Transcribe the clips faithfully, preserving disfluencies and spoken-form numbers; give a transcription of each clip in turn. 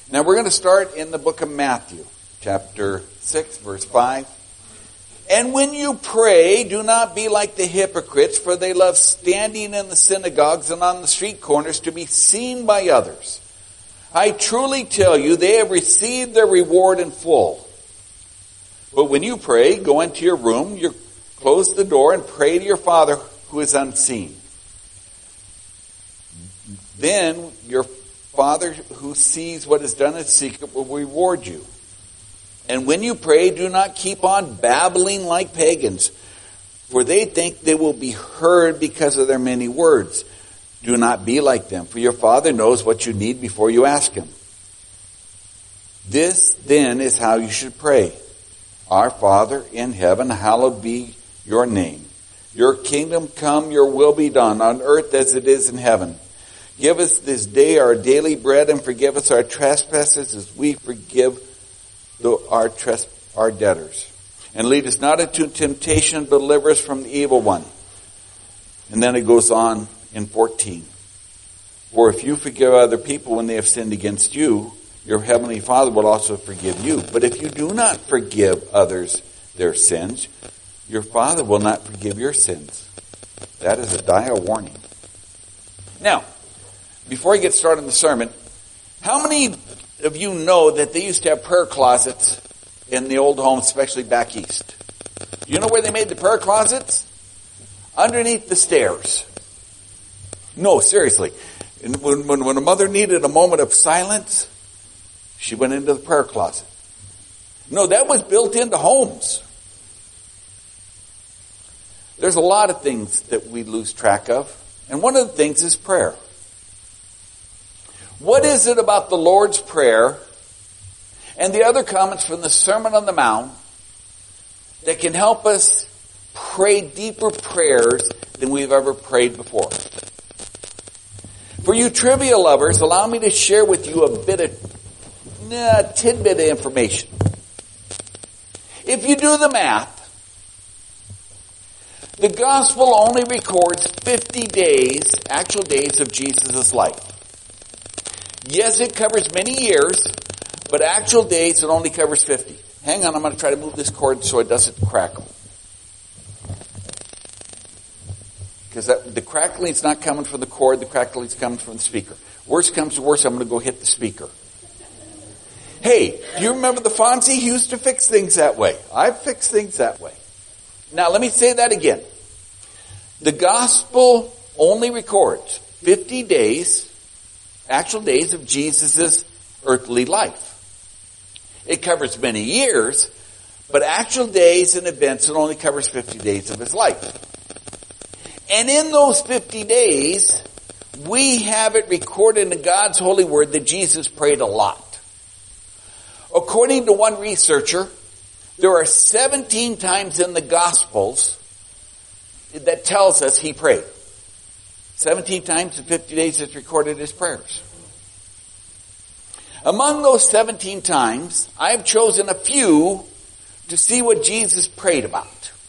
Now we're going to start in the book of Matthew, chapter six, verse five. And when you pray, do not be like the hypocrites, for they love standing in the synagogues and on the street corners to be seen by others. I truly tell you, they have received their reward in full. But when you pray, go into your room, you close the door, and pray to your Father who is unseen. Then your Father who sees what is done in secret will reward you. And when you pray, do not keep on babbling like pagans, for they think they will be heard because of their many words. Do not be like them, for your Father knows what you need before you ask Him. This, then, is how you should pray. Our Father in heaven, hallowed be your name. Your kingdom come, your will be done, on earth as it is in heaven. Give us this day our daily bread, and forgive us our trespasses as we forgive our tres- our debtors. And lead us not into temptation, but deliver us from the evil one. And then it goes on in fourteen. For if you forgive other people when they have sinned against you, your heavenly Father will also forgive you. But if you do not forgive others their sins, your Father will not forgive your sins. That is a dire warning. Now, before I get started on the sermon, how many of you know that they used to have prayer closets in the old homes, especially back east? You know where they made the prayer closets? Underneath the stairs. No, seriously. When, when, when a mother needed a moment of silence, she went into the prayer closet. No, that was built into homes. There's a lot of things that we lose track of, and one of the things is prayer. What is it about the Lord's Prayer and the other comments from the Sermon on the Mount that can help us pray deeper prayers than we've ever prayed before? For you trivia lovers, allow me to share with you a bit of, a tidbit of information. If you do the math, the gospel only records fifty days, actual days of Jesus' life. Yes, it covers many years, but actual days it only covers fifty. Hang on, I'm going to try to move this cord so it doesn't crackle. Because the crackling's not coming from the cord, the crackling's coming from the speaker. Worst comes to worst, I'm going to go hit the speaker. Hey, do you remember the Fonzie? He used to fix things that way. I fix things that way. Now, let me say that again. The gospel only records fifty days, actual days of Jesus' earthly life. It covers many years, but actual days and events, it only covers fifty days of his life. And in those fifty days, we have it recorded in God's holy word that Jesus prayed a lot. According to one researcher, there are seventeen times in the Gospels that tells us he prayed. seventeen times in fifty days it's recorded his prayers. Among those seventeen times, I have chosen a few to see what Jesus prayed about.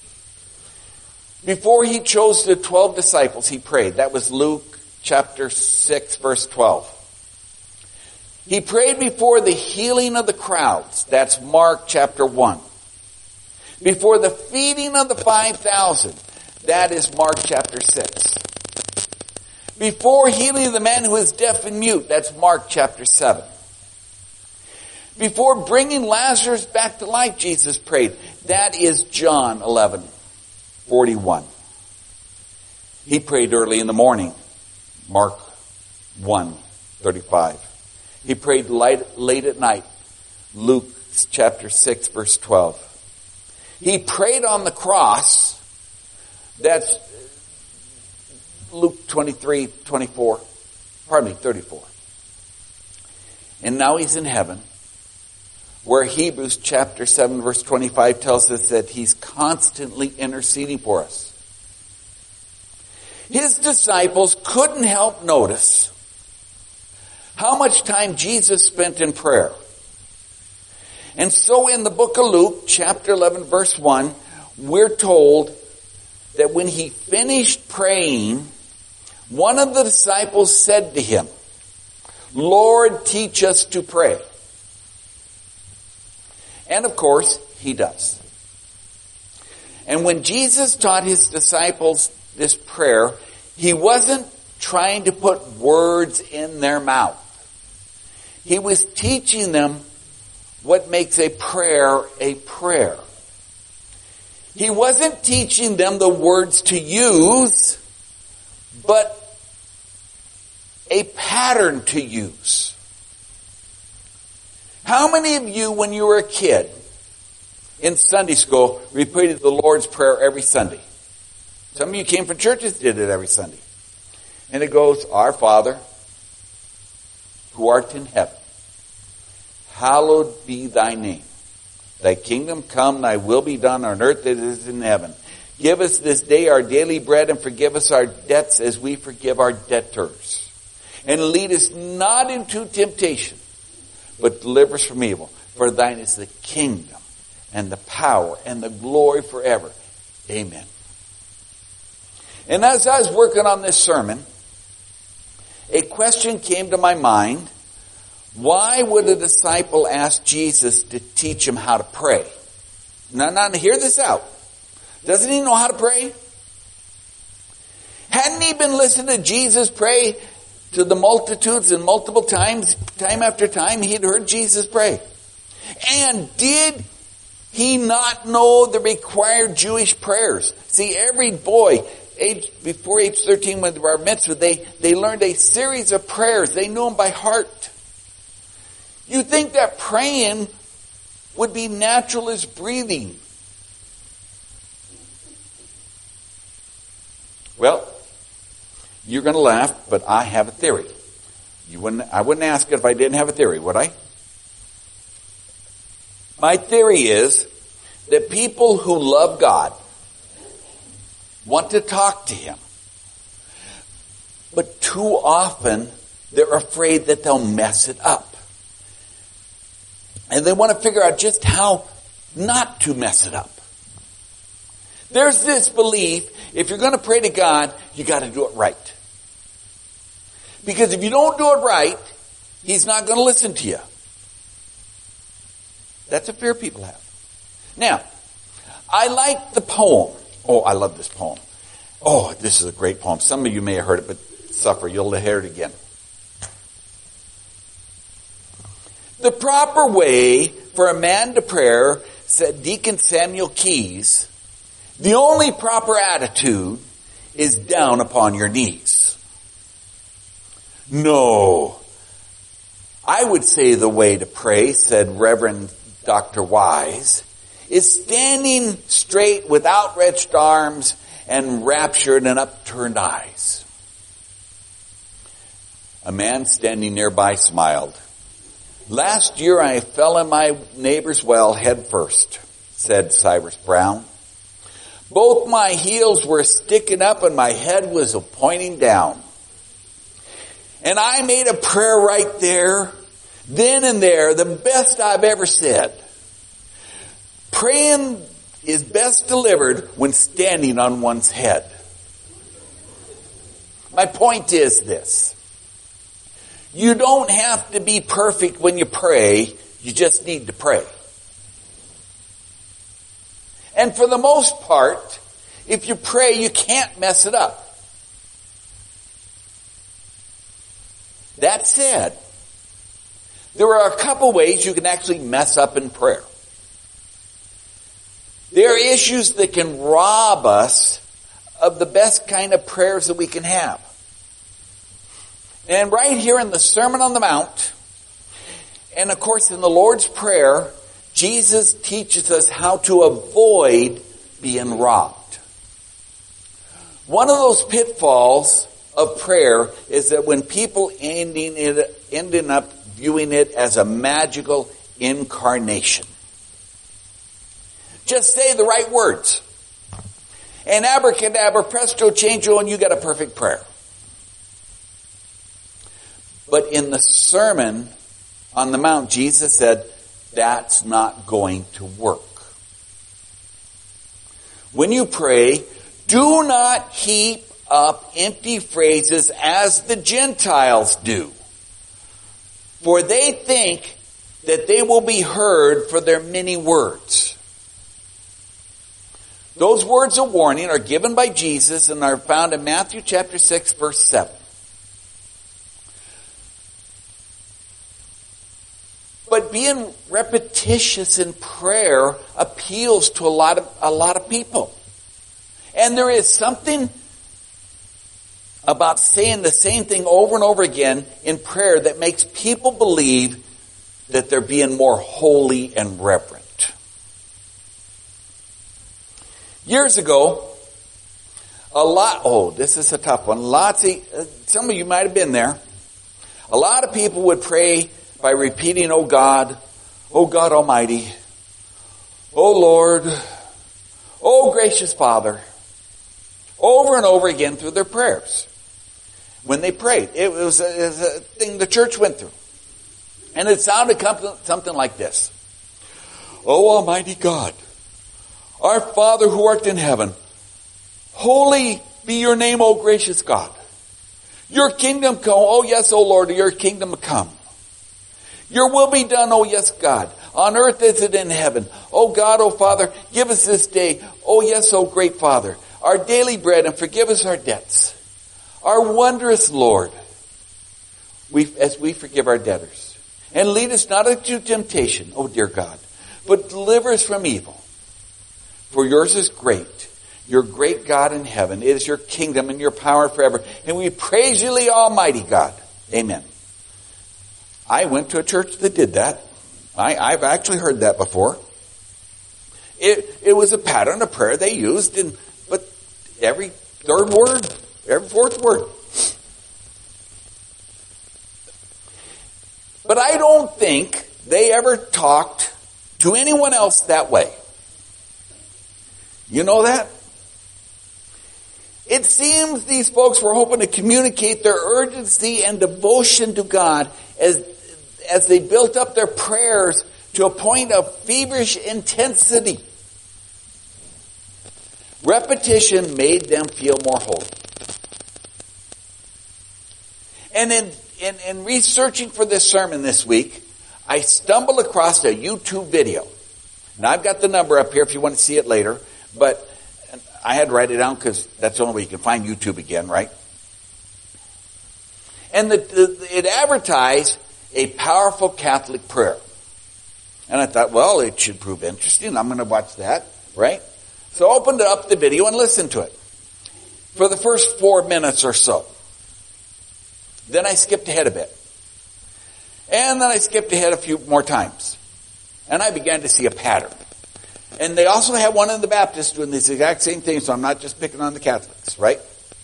Before he chose the twelve disciples, he prayed. That was Luke chapter six, verse twelve. He prayed before the healing of the crowds. That's Mark chapter one. Before the feeding of the five thousand. That is Mark chapter six. Before healing the man who is deaf and mute. That's Mark chapter seven. Before bringing Lazarus back to life, Jesus prayed. That is John eleven forty-one. He prayed early in the morning. Mark one thirty-five. He prayed late, late at night. Luke chapter six, verse twelve. He prayed on the cross. That's Luke twenty-three, twenty-four. Pardon me, thirty-four. And now he's in heaven, where Hebrews chapter seven, verse twenty-five tells us that he's constantly interceding for us. His disciples couldn't help notice how much time Jesus spent in prayer. And so in the book of Luke, chapter eleven, verse one, we're told that when he finished praying, one of the disciples said to him, Lord, teach us to pray. And of course, he does. And when Jesus taught his disciples this prayer, he wasn't trying to put words in their mouth. He was teaching them what makes a prayer a prayer. He wasn't teaching them the words to use, but a pattern to use. How many of you, when you were a kid in Sunday school, repeated the Lord's Prayer every Sunday? Some of you came from churches that did it every Sunday. And it goes, Our Father, who art in heaven, hallowed be thy name. Thy kingdom come, thy will be done on earth as it is in heaven. Give us this day our daily bread, and forgive us our debts as we forgive our debtors. And lead us not into temptation, but deliver us from evil. For thine is the kingdom, and the power, and the glory forever. Amen. And as I was working on this sermon, a question came to my mind. Why would a disciple ask Jesus to teach him how to pray? Now, now, hear this out. Doesn't he know how to pray? Hadn't he been listening to Jesus pray to the multitudes and multiple times, time after time, he had heard Jesus pray? And did he not know the required Jewish prayers? See, every boy, age, before age thirteen, when they were bar mitzvah, they, they learned a series of prayers. They knew them by heart. You think that praying would be natural as breathing. Well, you're going to laugh, but I have a theory. You wouldn't, I wouldn't ask it if I didn't have a theory, would I? My theory is that people who love God want to talk to him, but too often they're afraid that they'll mess it up. And they want to figure out just how not to mess it up. There's this belief, if you're going to pray to God, you got to do it right. Because if you don't do it right, he's not going to listen to you. That's a fear people have. Now, I like the poem. Oh, I love this poem. Oh, this is a great poem. Some of you may have heard it, but suffer, you'll hear it again. The proper way for a man to pray, said Deacon Samuel Keyes, the only proper attitude is down upon your knees. No. I would say the way to pray, said Reverend Doctor Wise, is standing straight with outstretched arms and raptured and upturned eyes. A man standing nearby smiled. Last year I fell in my neighbor's well head first, said Cyrus Brown. Both my heels were sticking up and my head was pointing down. And I made a prayer right there, then and there, the best I've ever said. Praying is best delivered when standing on one's head. My point is this. You don't have to be perfect when you pray. You just need to pray. And for the most part, if you pray, you can't mess it up. That said, there are a couple ways you can actually mess up in prayer. There are issues that can rob us of the best kind of prayers that we can have. And right here in the Sermon on the Mount, and of course in the Lord's Prayer, Jesus teaches us how to avoid being robbed. One of those pitfalls of prayer is that when people ending it, ending up viewing it as a magical incarnation. Just say the right words. And abracadabra, presto, changeo, and you got a perfect prayer. But in the Sermon on the Mount, Jesus said, that's not going to work. When you pray, do not heap up empty phrases as the Gentiles do. For they think that they will be heard for their many words. Those words of warning are given by Jesus and are found in Matthew chapter six, verse seven. But being repetitious in prayer appeals to a lot of, a lot of people. And there is something about saying the same thing over and over again in prayer that makes people believe that they're being more holy and reverent. Years ago, a lot, oh, this is a tough one. Lots of, some of you might have been there. A lot of people would pray by repeating, "Oh God, oh God Almighty, oh Lord, oh gracious Father," over and over again through their prayers. When they prayed, it was a, it was a thing the church went through. And it sounded something like this. "Oh Almighty God, our Father who art in heaven, holy be your name, O gracious God. Your kingdom come, oh yes, O Lord, your kingdom come. Your will be done, oh yes, God, on earth as it in heaven. Oh God, oh Father, give us this day, oh yes, oh great Father, our daily bread, and forgive us our debts. Our wondrous Lord, we, as we forgive our debtors. And lead us not into temptation, oh dear God, but deliver us from evil. For yours is great, your great God in heaven. It is your kingdom and your power forever. And we praise you, the Almighty God. Amen." I went to a church that did that. I, I've actually heard that before. It, it was a pattern of prayer they used, in, but every third word, every fourth word. But I don't think they ever talked to anyone else that way. You know that? It seems these folks were hoping to communicate their urgency and devotion to God as, as they built up their prayers to a point of feverish intensity. Repetition made them feel more holy. And in, in, in researching for this sermon this week, I stumbled across a YouTube video. Now I've got the number up here if you want to see it later, but I had to write it down because that's the only way you can find YouTube again, right? And the, the, it advertised a powerful Catholic prayer. And I thought, well, it should prove interesting. I'm going to watch that, right? So I opened up the video and listened to it for the first four minutes or so. Then I skipped ahead a bit. And then I skipped ahead a few more times. And I began to see a pattern. And they also have one in the Baptists doing this exact same thing, so I'm not just picking on the Catholics, right?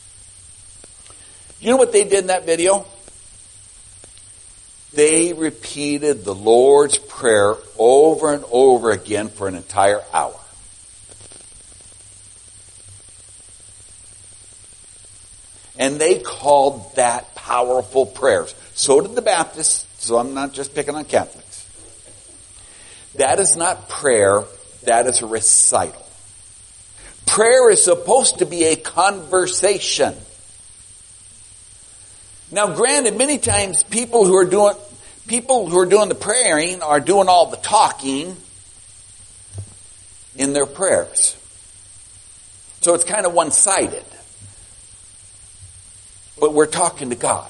You know what they did in that video? They repeated the Lord's Prayer over and over again for an entire hour. And they called that powerful prayers. So did the Baptists, so I'm not just picking on Catholics. That is not prayer, that is a recital. Prayer is supposed to be a conversation. Now granted, many times people who are doing, people who are doing the praying are doing all the talking in their prayers. So it's kind of one-sided. But we're talking to God.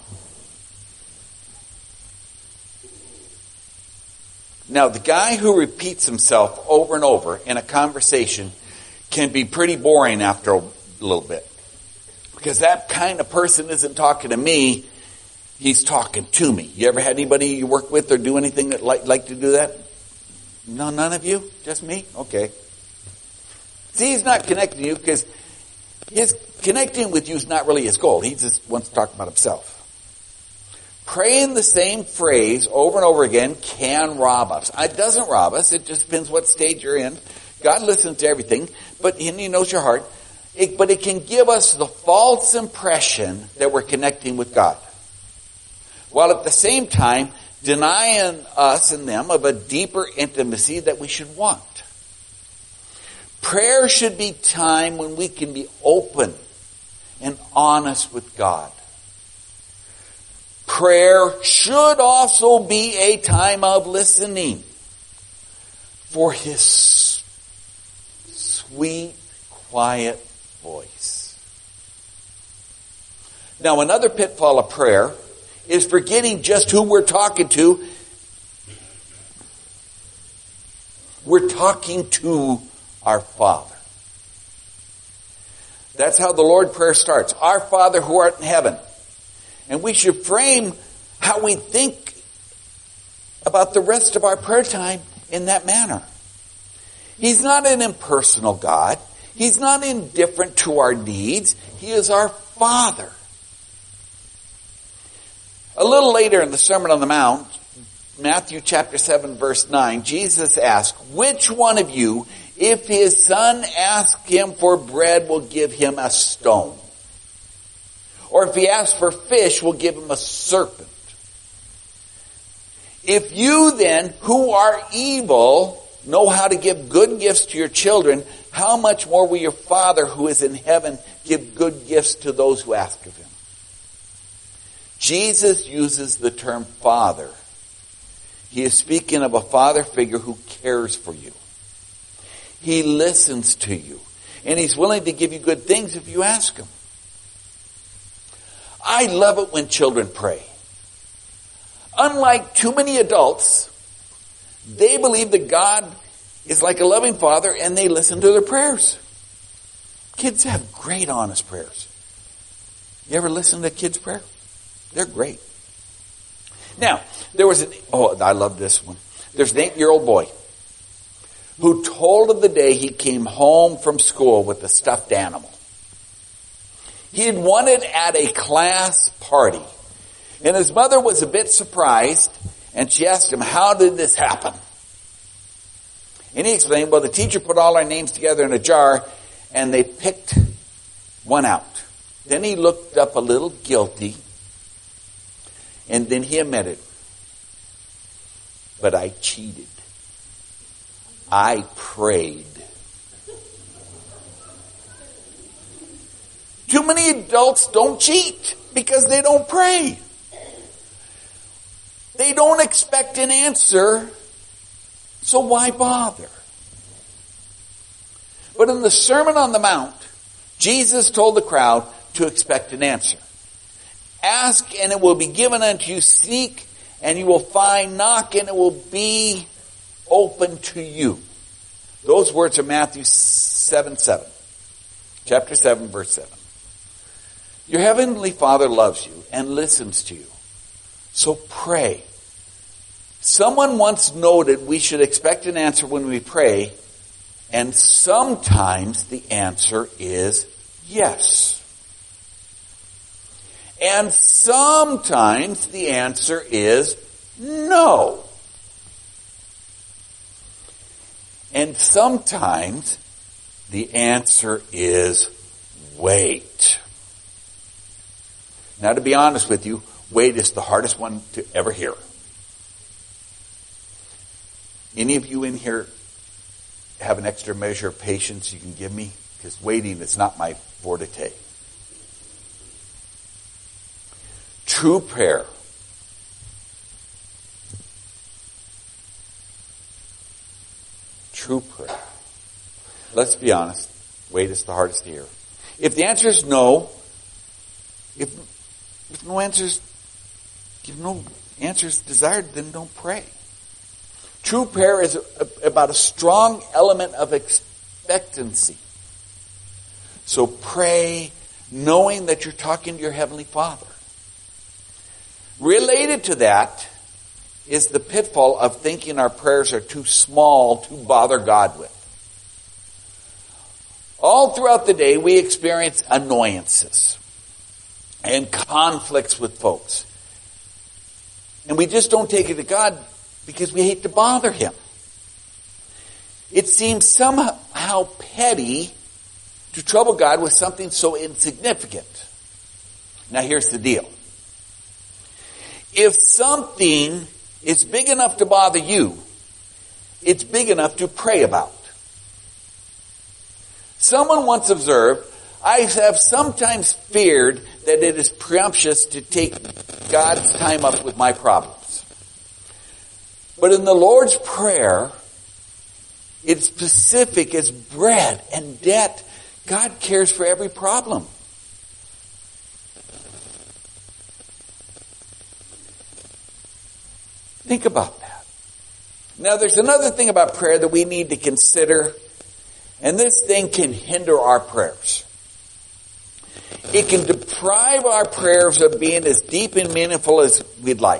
Now, the guy who repeats himself over and over in a conversation can be pretty boring after a little bit. Because that kind of person isn't talking to me, he's talking to me. You ever had anybody you work with or do anything that like, like to do that? No, none of you? Just me? Okay. See, he's not connecting you because his connecting with you is not really his goal. He just wants to talk about himself. Praying the same phrase over and over again can rob us. It doesn't rob us. It just depends what stage you're in. God listens to everything, but He knows your heart. It, but it can give us the false impression that we're connecting with God, while at the same time denying us and them of a deeper intimacy that we should want. Prayer should be time when we can be open and honest with God. prayer should also be a time of listening for his sweet, quiet voice. Now, another pitfall of prayer is forgetting just who we're talking to. We're talking to our Father. That's how the Lord's Prayer starts. Our Father who art in heaven. And we should frame how we think about the rest of our prayer time in that manner. He's not an impersonal God. He's not indifferent to our needs. He is our Father. A little later in the Sermon on the Mount, Matthew chapter seven verse nine, Jesus asked, which one of you, if his son asks him for bread, will give him a stone? Or if he asks for fish, will give him a serpent? If you then, who are evil, know how to give good gifts to your children, how much more will your Father who is in heaven give good gifts to those who ask of him? Jesus uses the term Father. He is speaking of a father figure who cares for you. He listens to you. And he's willing to give you good things if you ask him. I love it when children pray. Unlike too many adults, they believe that God is like a loving father and they listen to their prayers. Kids have great, honest prayers. You ever listen to kids' prayer? They're great. Now, there was an, oh, I love this one. There's an eight-year-old boy who told of the day he came home from school with a stuffed animal. He had won it at a class party. And his mother was a bit surprised, and she asked him, how did this happen? And he explained, well, the teacher put all our names together in a jar, and they picked one out. Then he looked up a little guilty, and then he admitted, but I cheated. I prayed. Too many adults don't cheat because they don't pray. They don't expect an answer, so why bother? But in the Sermon on the Mount, Jesus told the crowd to expect an answer. Ask and it will be given unto you. Seek and you will find. Knock and it will be open to you. Those words are Matthew seven seven. Chapter seven verse seven. Your heavenly Father loves you and listens to you. So pray. Someone once noted we should expect an answer when we pray, and sometimes the answer is yes. And sometimes the answer is no. And sometimes the answer is wait. Now, to be honest with you, wait is the hardest one to ever hear. Any of you in here have an extra measure of patience you can give me? Because waiting is not my forte. True prayer True prayer. Let's be honest. Wait is the hardest to hear. If the answer is no, if, if no answers, if no answers desired, then don't pray. True prayer is a, a, about a strong element of expectancy. So pray knowing that you're talking to your Heavenly Father. Related to that is the pitfall of thinking our prayers are too small to bother God with. All throughout the day, we experience annoyances and conflicts with folks. And we just don't take it to God because we hate to bother Him. It seems somehow petty to trouble God with something so insignificant. Now here's the deal. If something is big enough to bother you, it's big enough to pray about. Someone once observed, I have sometimes feared that it is presumptuous to take God's time up with my problems. But in the Lord's Prayer, it's specific as bread and debt. God cares for every problem. Think about that. Now, there's another thing about prayer that we need to consider, and this thing can hinder our prayers. It can deprive our prayers of being as deep and meaningful as we'd like.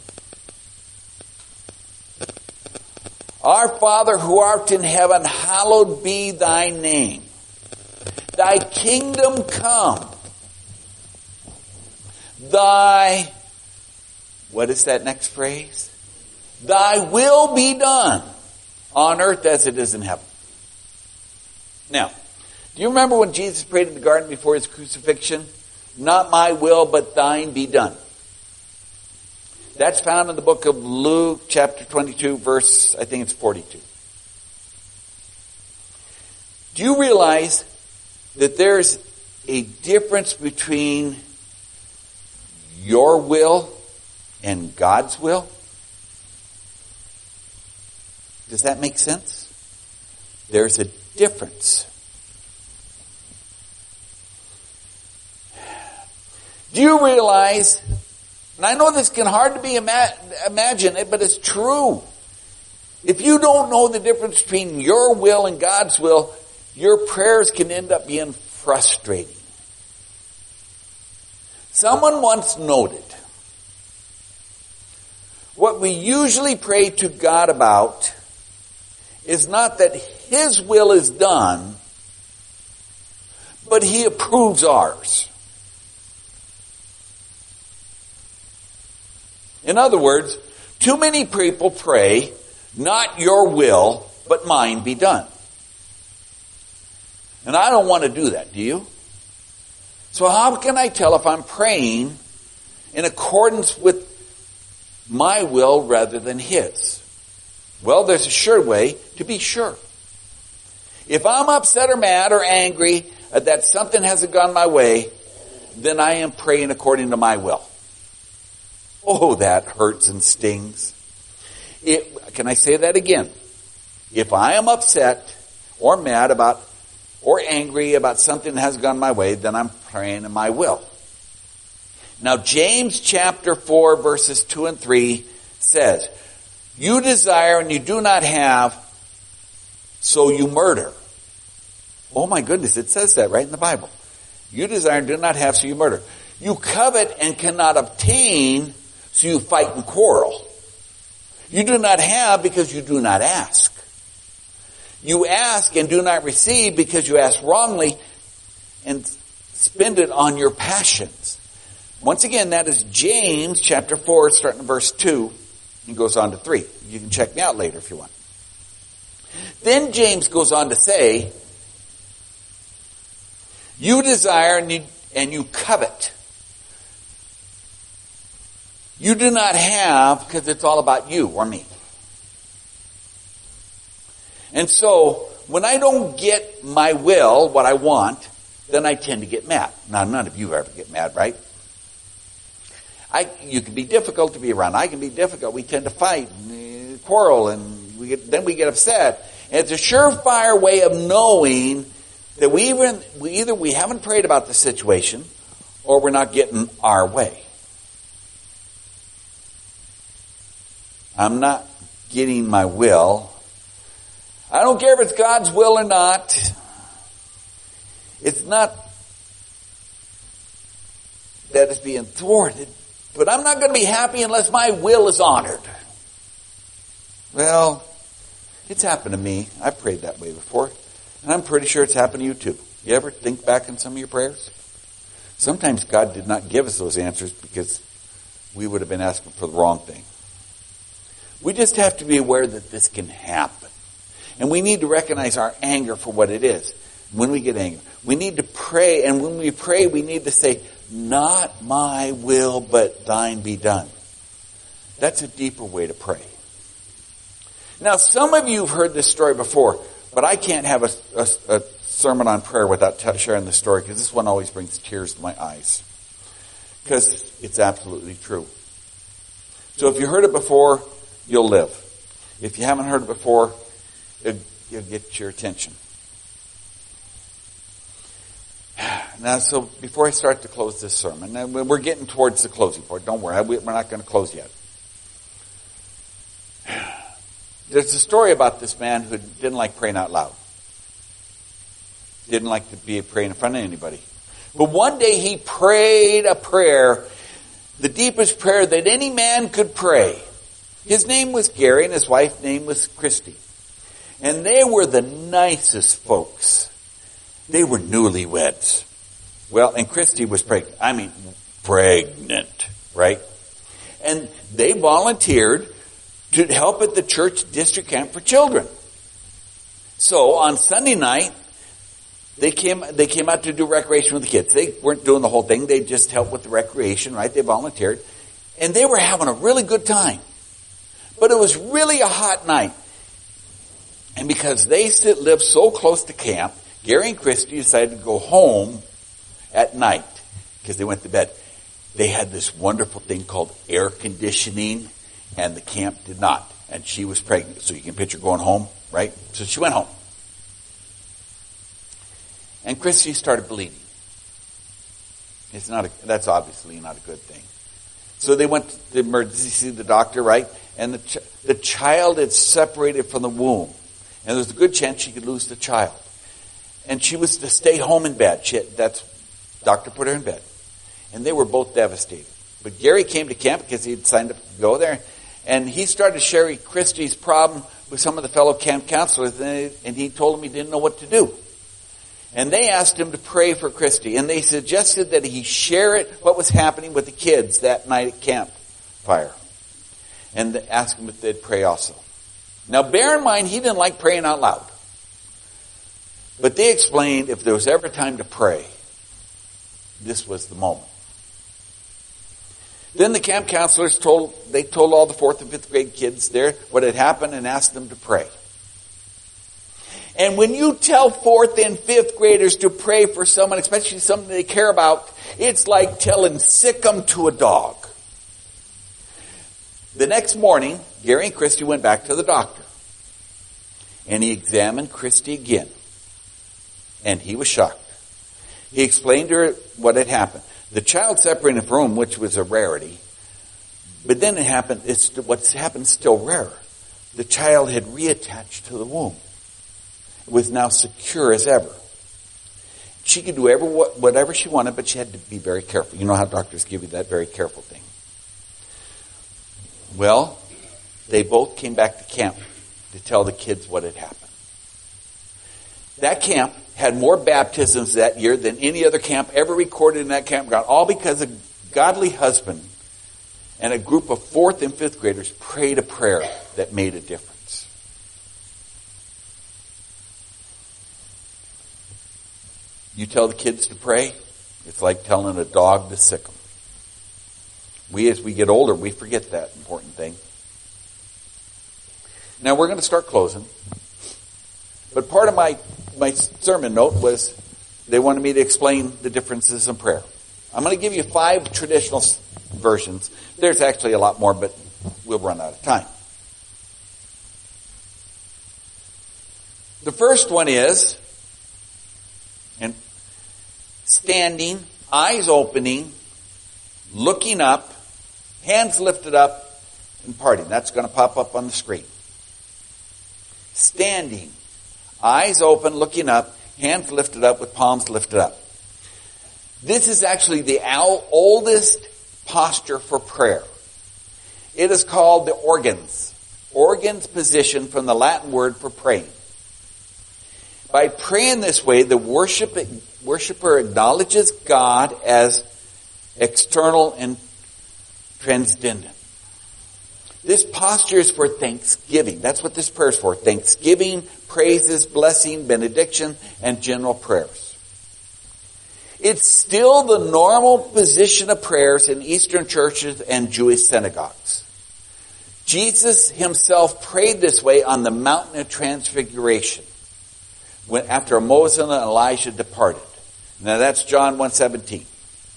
Our Father who art in heaven, hallowed be thy name. Thy kingdom come. Thy, what is that next phrase? Thy will be done on earth as it is in heaven. Now, do you remember when Jesus prayed in the garden before his crucifixion? Not my will, but thine be done. That's found in the book of Luke, chapter twenty-two, verse, I think it's forty-two. Do you realize that there's a difference between your will and God's will? Does that make sense? There's a difference. Do you realize, and I know this can hard to be ima- imagine it, but it's true. If you don't know the difference between your will and God's will, your prayers can end up being frustrating. Someone once noted, what we usually pray to God about is not that his will is done, but he approves ours. In other words, too many people pray, not your will, but mine be done. And I don't want to do that, do you? So how can I tell if I'm praying in accordance with my will rather than his? Well, there's a sure way to be sure. If I'm upset or mad or angry that something hasn't gone my way, then I am praying according to my will. Oh, that hurts and stings. It, can I say that again? If I am upset or mad about or angry about something that hasn't gone my way, then I'm praying in my will. Now, James chapter four, verses two and three says, you desire and you do not have, so you murder. Oh my goodness, it says that right in the Bible. You desire and do not have, so you murder. You covet and cannot obtain, so you fight and quarrel. You do not have because you do not ask. You ask and do not receive because you ask wrongly and spend it on your passions. Once again, that is James chapter four, starting in verse two, and goes on to three. You can check me out later if you want. Then James goes on to say, you desire and you, and you covet. You do not have because it's all about you or me. And so, when I don't get my will, what I want, then I tend to get mad. Now, none of you ever get mad, right? I, you can be difficult to be around. I can be difficult. We tend to fight and quarrel, and we get, then we get upset. And it's a surefire way of knowing that we even we either we haven't prayed about the situation, or we're not getting our way. I'm not getting my will. I don't care if it's God's will or not. It's not that it's being thwarted, but I'm not going to be happy unless my will is honored. Well, it's happened to me. I've prayed that way before, and I'm pretty sure it's happened to you too. You ever think back on some of your prayers? Sometimes God did not give us those answers because we would have been asking for the wrong thing. We just have to be aware that this can happen. And we need to recognize our anger for what it is. When we get angry, we need to pray. And when we pray, we need to say, not my will, but thine be done. That's a deeper way to pray. Now, some of you have heard this story before, but I can't have a, a, a sermon on prayer without t- sharing the story, because this one always brings tears to my eyes. Because it's absolutely true. So if you heard it before, you'll live. If you haven't heard it before, it, it'll get your attention. Now, so before I start to close this sermon, and we're getting towards the closing part. Don't worry, we're not going to close yet. There's a story about this man who didn't like praying out loud. Didn't like to be praying in front of anybody. But one day he prayed a prayer, the deepest prayer that any man could pray. His name was Gary and his wife's name was Christy. And they were the nicest folks. They were newlyweds. Well, and Christy was pregnant. I mean, pregnant, right? And they volunteered to help at the church district camp for children. So on Sunday night, they came, they came out to do recreation with the kids. They weren't doing the whole thing. They just helped with the recreation, right? They volunteered. And they were having a really good time. But it was really a hot night. And because they sit, live so close to camp, Gary and Christy decided to go home at night because they went to bed. They had this wonderful thing called air conditioning, and the camp did not. And she was pregnant, so you can picture going home, right? So she went home. And Christy started bleeding. It's not a, that's obviously not a good thing. So they went to the emergency, see the doctor, right? And the ch- the child had separated from the womb. And there's a good chance she could lose the child. And she was to stay home in bed. She had, that's, doctor put her in bed. And they were both devastated. But Gary came to camp because he had signed up to go there. And he started sharing Christy's problem with some of the fellow camp counselors. And he told them he didn't know what to do. And they asked him to pray for Christy. And they suggested that he share it, what was happening with the kids that night at campfire. And asked him if they'd pray also. Now bear in mind, he didn't like praying out loud. But they explained if there was ever time to pray, this was the moment. Then the camp counselors told, they told all the fourth and fifth grade kids there what had happened and asked them to pray. And when you tell fourth and fifth graders to pray for someone, especially someone they care about, it's like telling sick 'em to a dog. The next morning, Gary and Christy went back to the doctor. And he examined Christy again. And he was shocked. He explained to her what had happened. The child separated from the womb, which was a rarity. But then it happened, it's, what's happened is still rarer. The child had reattached to the womb. It was now secure as ever. She could do ever, whatever she wanted, but she had to be very careful. You know how doctors give you that very careful thing. Well, they both came back to camp to tell the kids what had happened. That camp had more baptisms that year than any other camp ever recorded in that campground, all because a godly husband and a group of fourth and fifth graders prayed a prayer that made a difference. You tell the kids to pray, it's like telling a dog to sick 'em. We, as we get older, we forget that important thing. Now we're going to start closing. But part of my, my sermon note was they wanted me to explain the differences in prayer. I'm going to give you five traditional versions. There's actually a lot more, but we'll run out of time. The first one is and standing, eyes opening, looking up, hands lifted up, and parting. That's going to pop up on the screen. Standing, eyes open, looking up, hands lifted up with palms lifted up. This is actually the oldest posture for prayer. It is called the organs. Organs position from the Latin word for praying. By praying this way, the worship, worshiper acknowledges God as external and transcendent. This posture is for thanksgiving. That's what this prayer is for. Thanksgiving, praises, blessing, benediction, and general prayers. It's still the normal position of prayers in Eastern churches and Jewish synagogues. Jesus himself prayed this way on the mountain of transfiguration. when after Moses and Elijah departed. Now that's John one seventeen.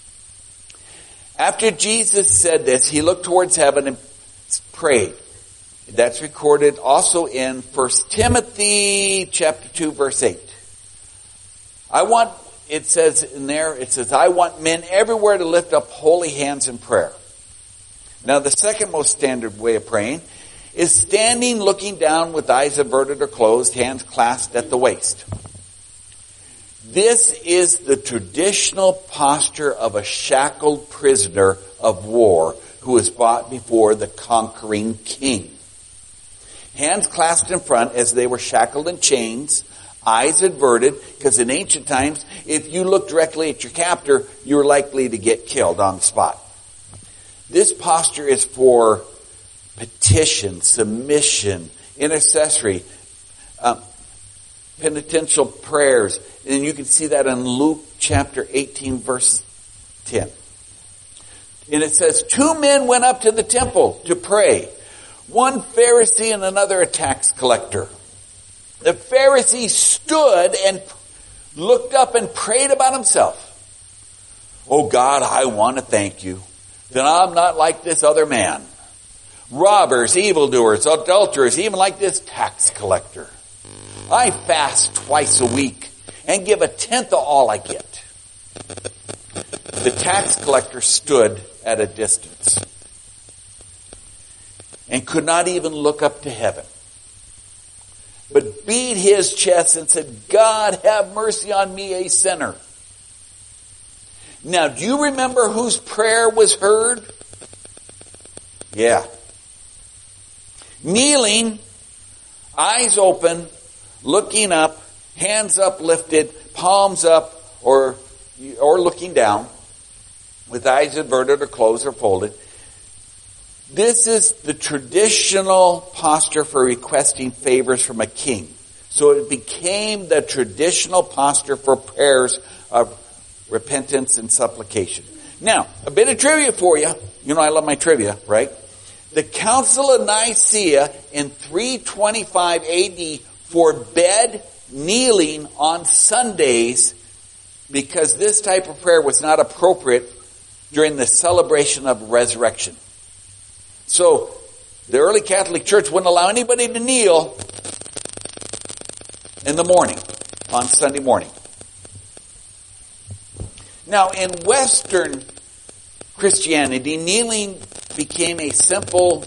After Jesus said this, he looked towards heaven and prayed. That's recorded also in First Timothy chapter two, verse eight. I want, it says in there, it says, I want men everywhere to lift up holy hands in prayer. Now the second most standard way of praying is standing looking down with eyes averted or closed, hands clasped at the waist. This is the traditional posture of a shackled prisoner of war who is brought before the conquering king. Hands clasped in front as they were shackled in chains, eyes averted, because in ancient times, if you looked directly at your captor, you were likely to get killed on the spot. This posture is for petition, submission, intercessory, uh, penitential prayers. And you can see that in Luke chapter eighteen, verse ten. And it says, two men went up to the temple to pray. One Pharisee and another a tax collector. The Pharisee stood and looked up and prayed about himself. Oh God, I want to thank you that I'm not like this other man. Robbers, evildoers, adulterers, even like this tax collector. I fast twice a week and give a tenth of all I get. The tax collector stood at a distance and could not even look up to heaven, but beat his chest and said, God, have mercy on me, a sinner. Now, do you remember whose prayer was heard? Yeah. Kneeling, eyes open, looking up, hands uplifted, palms up, or, or looking down, with eyes averted or closed or folded. This is the traditional posture for requesting favors from a king. So it became the traditional posture for prayers of repentance and supplication. Now, a bit of trivia for you. You know I love my trivia, right? The Council of Nicaea in three twenty-five A D forbade kneeling on Sundays because this type of prayer was not appropriate during the celebration of resurrection. So, the early Catholic Church wouldn't allow anybody to kneel in the morning, on Sunday morning. Now, in Western Christianity, kneeling became a simple,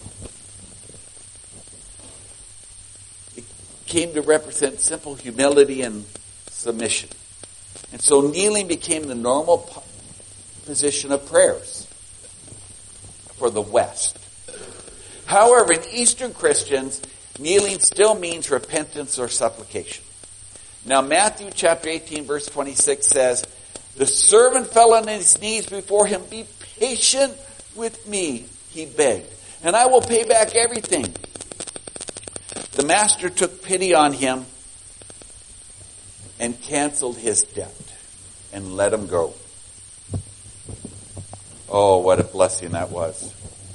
it came to represent simple humility and submission. And so kneeling became the normal position of prayers for the West. However, in Eastern Christians, kneeling still means repentance or supplication. Now, Matthew chapter eighteen, verse twenty-six says, the servant fell on his knees before him. Be patient with me, he begged, and I will pay back everything. The master took pity on him and canceled his debt and let him go. Oh, what a blessing that was.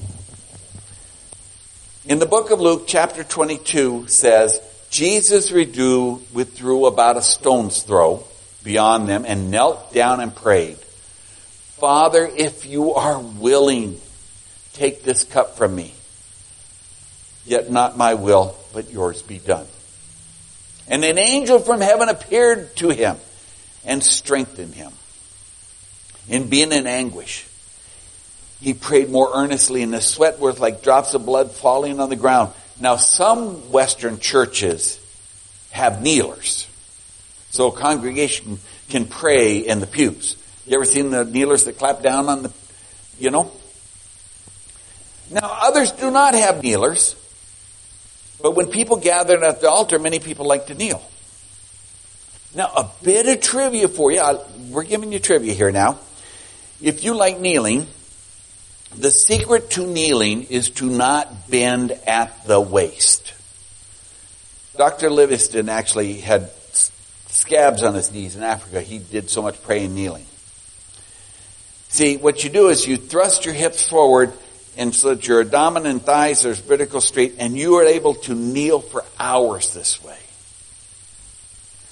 In the book of Luke, chapter twenty-two says, Jesus withdrew about a stone's throw beyond them and knelt down and prayed, Father, if you are willing, take this cup from me. Yet not my will, but yours be done. And an angel from heaven appeared to him and strengthened him. In being in anguish, he prayed more earnestly, and the sweat was like drops of blood falling on the ground. Now, some Western churches have kneelers. So a congregation can pray in the pews. You ever seen the kneelers that clap down on the, you know? Now, others do not have kneelers. But when people gather at the altar, many people like to kneel. Now, a bit of trivia for you. I, we're giving you trivia here now. If you like kneeling, the secret to kneeling is to not bend at the waist. Doctor Livingston actually had scabs on his knees in Africa. He did so much praying kneeling. See, what you do is you thrust your hips forward and so that your abdomen and thighs are vertical straight, and you are able to kneel for hours this way.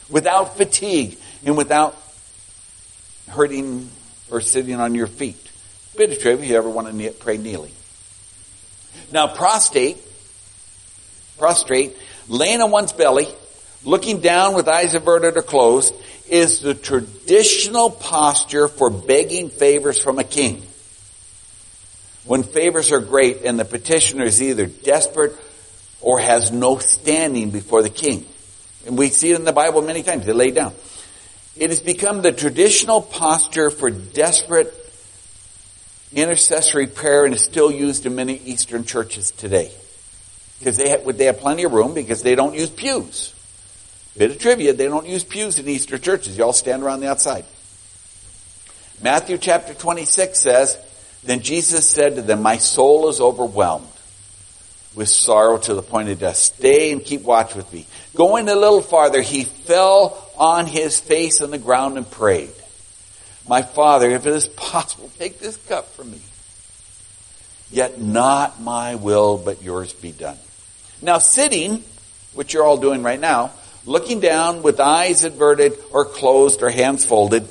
without fatigue, and without hurting or sitting on your feet. Bit of trivia, if you ever want to kneel, pray kneeling. Now, prostrate, prostrate, laying on one's belly, looking down with eyes averted or closed, is the traditional posture for begging favors from a king. When favors are great and the petitioner is either desperate or has no standing before the king. And we see it in the Bible many times. They lay down. It has become the traditional posture for desperate intercessory prayer and is still used in many Eastern churches today. Because they have, they have plenty of room because they don't use pews. Bit of trivia, they don't use pews in Eastern churches. You all stand around the outside. Matthew chapter twenty-six says, then Jesus said to them, my soul is overwhelmed with sorrow to the point of death. Stay and keep watch with me. Going a little farther, he fell on his face on the ground and prayed. My Father, if it is possible, take this cup from me. Yet not my will, but yours be done. Now sitting, which you're all doing right now, looking down with eyes averted or closed or hands folded,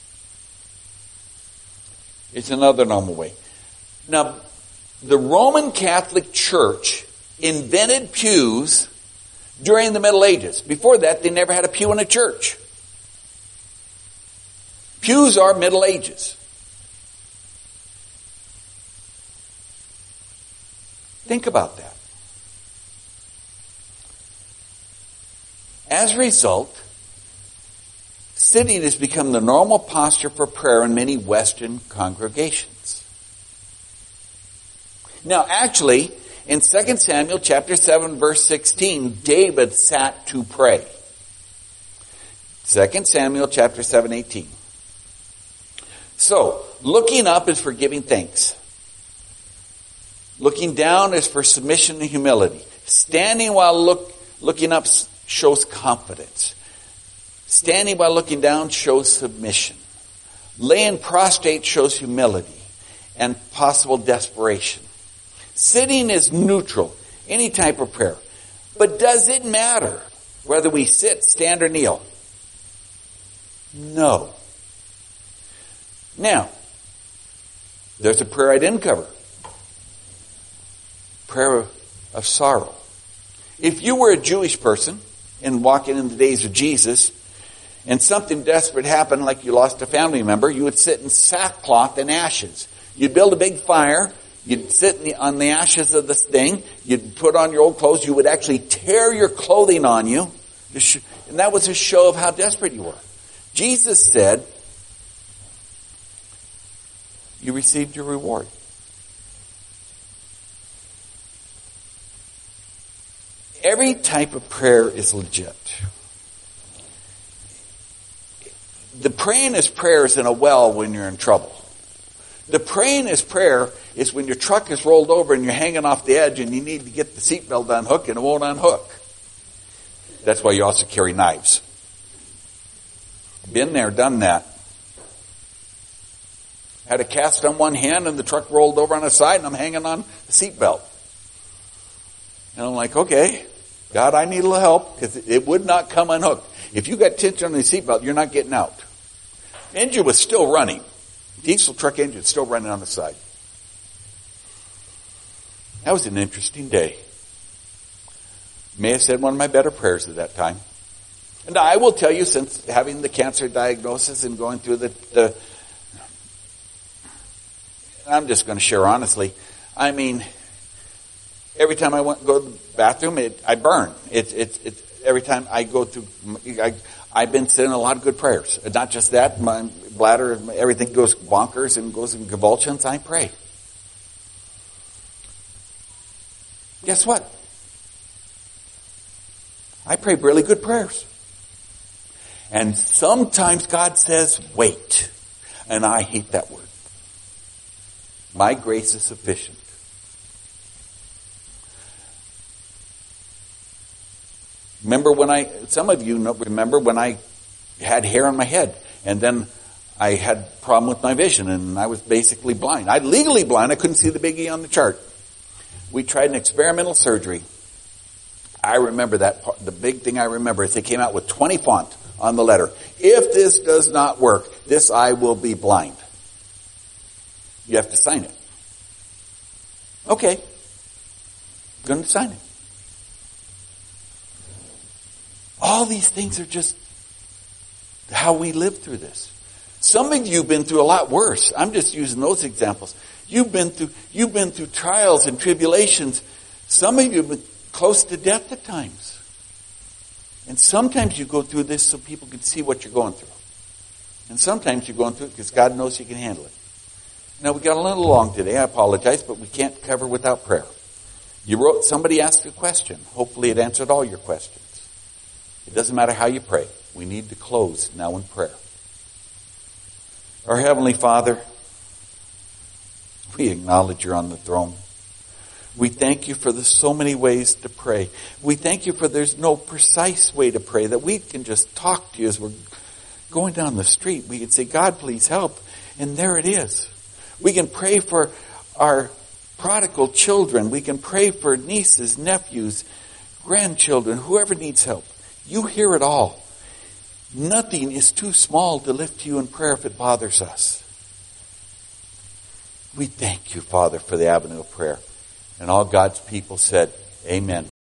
it's another normal way. Now, the Roman Catholic Church invented pews during the Middle Ages. Before that, they never had a pew in a church. Pews are Middle Ages. Think about that. As a result, sitting has become the normal posture for prayer in many Western congregations. Now, actually, in Second Samuel chapter seven, verse sixteen, David sat to pray. Second Samuel chapter seven, eighteen. So, looking up is for giving thanks. Looking down is for submission and humility. Standing while look, looking up shows confidence. Standing while looking down shows submission. Laying prostrate shows humility and possible desperation. Sitting is neutral, any type of prayer. But does it matter whether we sit, stand, or kneel? No. Now, there's a prayer I didn't cover. Prayer of sorrow. If you were a Jewish person and walking in the days of Jesus, and something desperate happened, like you lost a family member, you would sit in sackcloth and ashes. You'd build a big fire. You'd sit in the, on the ashes of this thing. You'd put on your old clothes. You would actually tear your clothing on you. And that was a show of how desperate you were. Jesus said, you received your reward. Every type of prayer is legit. The praying is prayers in a well when you're in trouble. The praying is prayer is when your truck is rolled over and you're hanging off the edge and you need to get the seatbelt unhooked and it won't unhook. That's why you also carry knives. Been there, done that. Had a cast on one hand and the truck rolled over on the side and I'm hanging on the seatbelt. And I'm like, okay, God, I need a little help because it would not come unhooked. If you got tension on the seatbelt, you're not getting out. Engine was still running. Diesel truck engine still running on the side. That was an interesting day. May have said one of my better prayers at that time. And I will tell you, since having the cancer diagnosis and going through the, the I'm just going to share honestly. I mean, every time I went go to the bathroom, it, I burn. It's it's it's every time I go through. I, I've been saying a lot of good prayers. And not just that, my bladder, everything goes bonkers and goes in convulsions. I pray. Guess what? I pray really good prayers. And sometimes God says, wait. And I hate that word. My grace is sufficient. Remember when I, some of you know, remember when I had hair on my head and then I had a problem with my vision and I was basically blind. I legally blind. I couldn't see the big E on the chart. We tried an experimental surgery. I remember that part. The big thing I remember is they came out with twenty font, on the letter. If this does not work, this eye will be blind. You have to sign it. Okay. I'm going to sign it. All these things are just how we live through this. Some of you have been through a lot worse. I'm just using those examples. You've been through, you've been through trials and tribulations. Some of you have been close to death at times. And sometimes you go through this so people can see what you're going through. And sometimes you're going through it because God knows you can handle it. Now, we got a little long today. I apologize, but we can't cover without prayer. You wrote, somebody asked a question. Hopefully it answered all your questions. It doesn't matter how you pray. We need to close now in prayer. Our Heavenly Father, we acknowledge you're on the throne. We thank you for the so many ways to pray. We thank you for there's no precise way to pray, that we can just talk to you as we're going down the street. We can say, God, please help. And there it is. We can pray for our prodigal children. We can pray for nieces, nephews, grandchildren, whoever needs help. You hear it all. Nothing is too small to lift to you in prayer if it bothers us. We thank you, Father, for the avenue of prayer. And all God's people said, amen.